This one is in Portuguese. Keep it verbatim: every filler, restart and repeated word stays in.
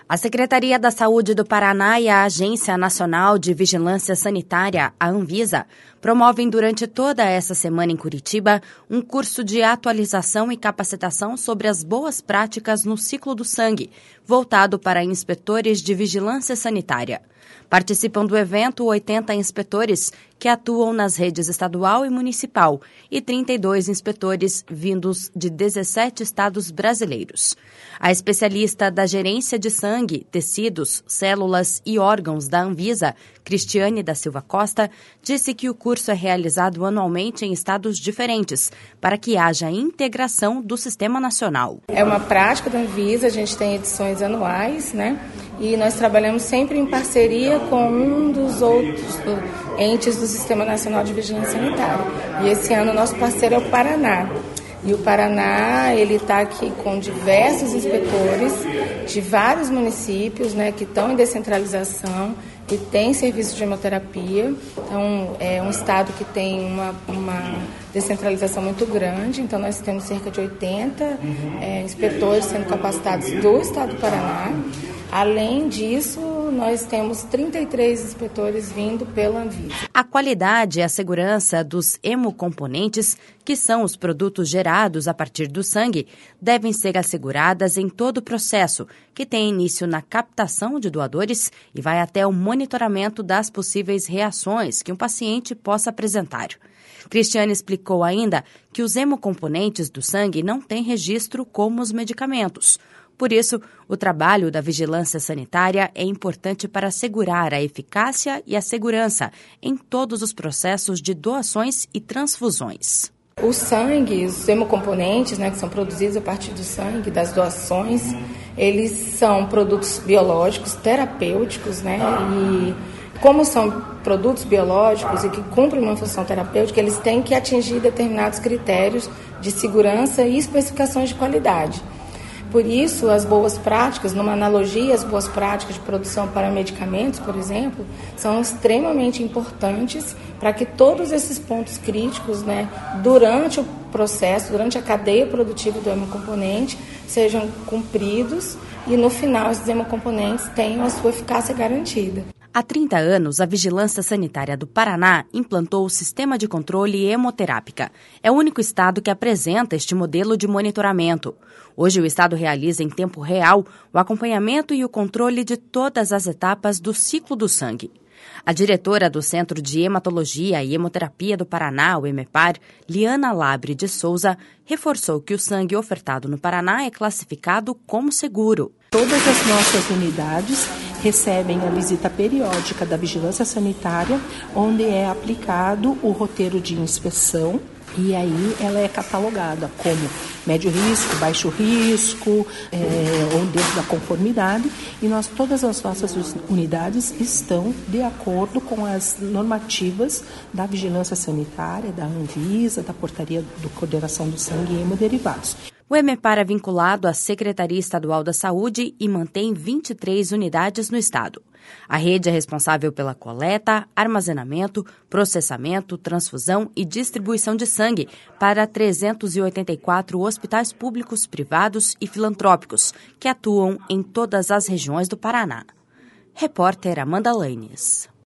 A Secretaria da Saúde do Paraná e a Agência Nacional de Vigilância Sanitária, a Anvisa, promovem durante toda essa semana em Curitiba um curso de atualização e capacitação sobre as boas práticas no ciclo do sangue, voltado para inspetores de vigilância sanitária. Participam do evento oitenta inspetores que atuam nas redes estadual e municipal e trinta e dois inspetores vindos de dezessete estados brasileiros. A especialista da Gerência de Sangue, Tecidos, Células e Órgãos da Anvisa, Cristiane da Silva Costa, disse que o curso é realizado anualmente em estados diferentes, para que haja integração do sistema nacional. É uma prática da Anvisa, a gente tem edições anuais, né? E nós trabalhamos sempre em parceria com um dos outros entes do Sistema Nacional de Vigilância Sanitária. E esse ano o nosso parceiro é o Paraná. E o Paraná, ele está aqui com diversos inspetores de vários municípios, né, que estão em descentralização e tem serviço de hemoterapia. Então, é um estado que tem uma, uma descentralização muito grande. Então, nós temos cerca de oitenta é, inspetores sendo capacitados do estado do Paraná. Além disso, nós temos trinta e três inspetores vindo pela Anvisa. A qualidade e a segurança dos hemocomponentes, que são os produtos gerados a partir do sangue, devem ser asseguradas em todo o processo, que tem início na captação de doadores e vai até o monitoramento das possíveis reações que um paciente possa apresentar. Cristiane explicou ainda que os hemocomponentes do sangue não têm registro como os medicamentos. Por isso, o trabalho da vigilância sanitária é importante para assegurar a eficácia e a segurança em todos os processos de doações e transfusões. O sangue, os hemocomponentes, né, que são produzidos a partir do sangue, das doações, eles são produtos biológicos, terapêuticos, né, e como são produtos biológicos e que cumprem uma função terapêutica, eles têm que atingir determinados critérios de segurança e especificações de qualidade. Por isso, as boas práticas, numa analogia, as boas práticas de produção para medicamentos, por exemplo, são extremamente importantes para que todos esses pontos críticos, né, durante o processo, durante a cadeia produtiva do hemocomponente, sejam cumpridos e, no final, esses hemocomponentes tenham a sua eficácia garantida. Há trinta anos, a Vigilância Sanitária do Paraná implantou o Sistema de Controle Hemoterápica. É o único estado que apresenta este modelo de monitoramento. Hoje, o estado realiza em tempo real o acompanhamento e o controle de todas as etapas do ciclo do sangue. A diretora do Centro de Hematologia e Hemoterapia do Paraná, o EMEPAR, Liana Labre de Souza, reforçou que o sangue ofertado no Paraná é classificado como seguro. Todas as nossas unidades recebem a visita periódica da Vigilância Sanitária, onde é aplicado o roteiro de inspeção. E aí ela é catalogada como médio risco, baixo risco, é, ou dentro da conformidade. E nós, todas as nossas unidades estão de acordo com as normativas da Vigilância Sanitária, da Anvisa, da Portaria de Coordenação do Sangue e Hemoderivados. O EMEPAR é vinculado à Secretaria Estadual da Saúde e mantém vinte e três unidades no estado. A rede é responsável pela coleta, armazenamento, processamento, transfusão e distribuição de sangue para trezentos e oitenta e quatro hospitais públicos, privados e filantrópicos, que atuam em todas as regiões do Paraná. Repórter Amanda Lanes.